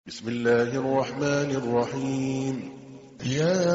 بسم الله الرحمن الرحيم. يا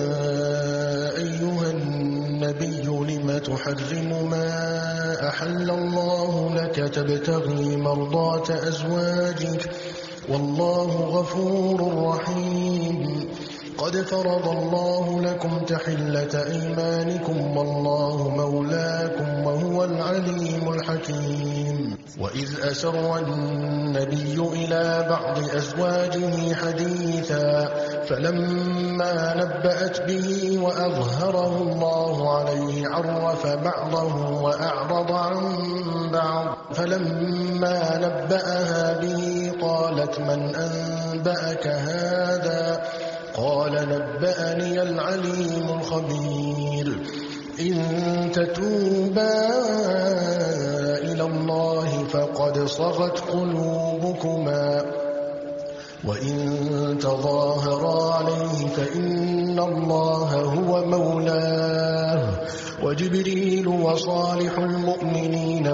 أيها النبي لم تحرم ما أحل الله لك تبتغي مرضات أزواجك والله غفور رحيم. قد فرض الله لكم تحلة أيمانكم والله مولاكم وهو العليم الحكيم. وإذ أسر النبي إلى بعض أزواجه حديثا فلما نبأت به وأظهره الله عليه عرف بعضه وأعرض عن بعض. فلما نبأها به قالت من أنبأك هذا؟ قال نبأني العليم الخبير. إن تتوبا إلى الله فقد صغت قلوبكما وإن تظاهرا عليه فإن الله هو مولاه وجبريل وصالح المؤمنين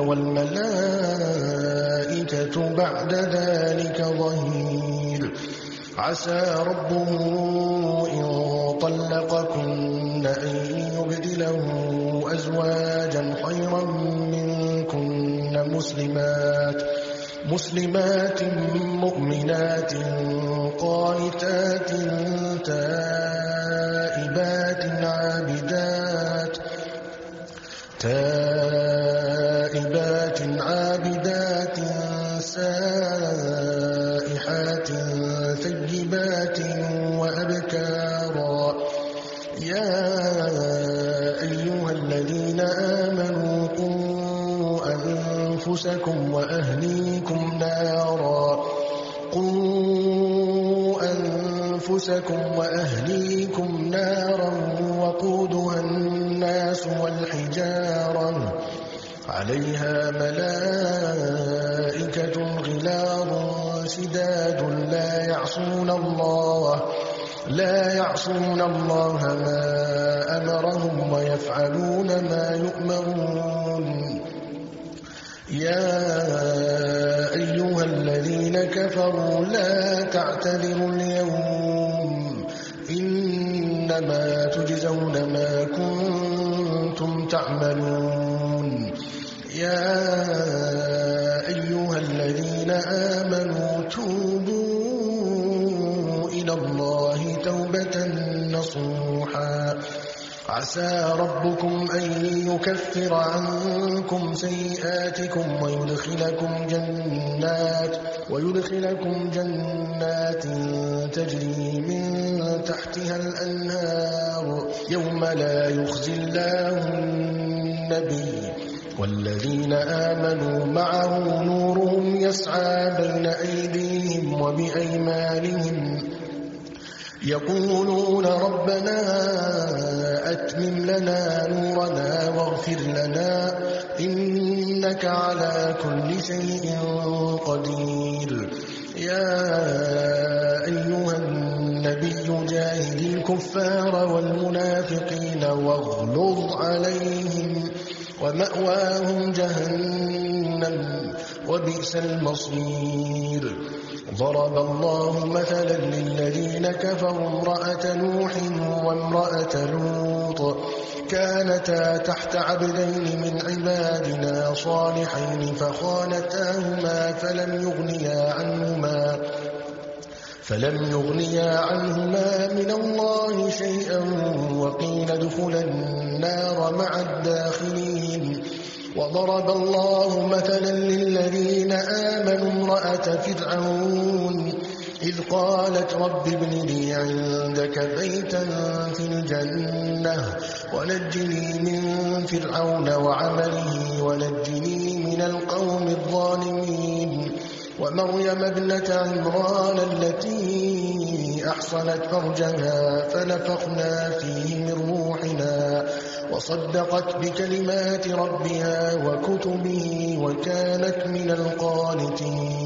والملائكة بعد ذلك ظهير. عسى ربه إن طلقكن أن يبدله أزواجا خيرا منكن مسلمات مؤمنات قانتات تائبات عابدات سائحات ثيبات وأبكارا. يا أيها الذين آمنوا قوا أنفسكم وأهليكم نارا وقودها الناس والحجارة عليها ملائكة غلاظ شداد لا يعصون الله ما أمرهم ويفعلون ما يؤمرون. يا أيها الذين كفروا لا تعتذروا اليوم إنما تجزون ما كنتم تعملون. يا أيها الذين آمنوا توبوا إلى الله توبة نصوحا. عسى ربكم أن يكفر عنكم سيئاتكم ويدخلكم جنات تجري من تحتها الأنهار يوم لا يخزي الله النبي والذين آمنوا معه نورهم يسعى بين أيديهم وبأيمانهم يقولون ربنا أتمم لنا نورنا واغفر لنا إنك على كل شيء قدير. يا أيها النبي جاهد الكفار والمنافقين واغلظ عليهم ومأواهم جهنم وبئس المصير. ضرب الله مثلا للذين كفروا امرأة نوح وامرأة لوط كانتا تحت عبدين من عبادنا صالحين فخانتاهما فلم يغنيا عنهما من الله شيئا وقيل ادخلا النار مع الداخلين. وضرب الله مثلا للذين آمنوا امرأة فرعون إذ قالت رب ابن لي عندك بيتا في الجنة ونجني من فرعون وعمله ونجني من القوم الظالمين. ومريم ابنة عمران التي أحصنت فرجها فنفخنا فيه من روحنا وصدقت بكلمات ربها وكتبه وكانت من القانتين.